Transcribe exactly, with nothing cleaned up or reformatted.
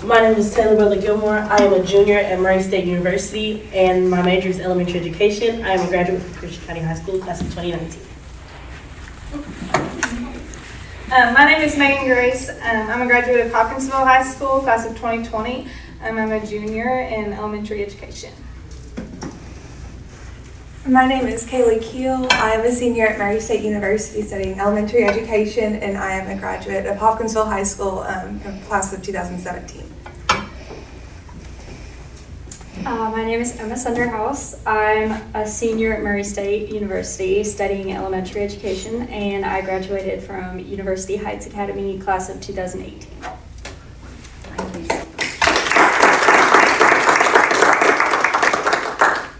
My name is Taylor Butler Gilmore. I am a junior at Murray State University, and my major is elementary education. I am a graduate from Christian County High School, class of twenty nineteen. Um, my name is Megan Grace. Um, I'm a graduate of Hopkinsville High School, class of twenty twenty. Um, I'm a junior in elementary education. My name is Kaylee Keel. I am a senior at Murray State University studying elementary education, and I am a graduate of Hopkinsville High School, um, class of two thousand seventeen. Uh, my name is Emma Sunderhouse. I'm a senior at Murray State University studying elementary education, and I graduated from University Heights Academy, class of two thousand eighteen.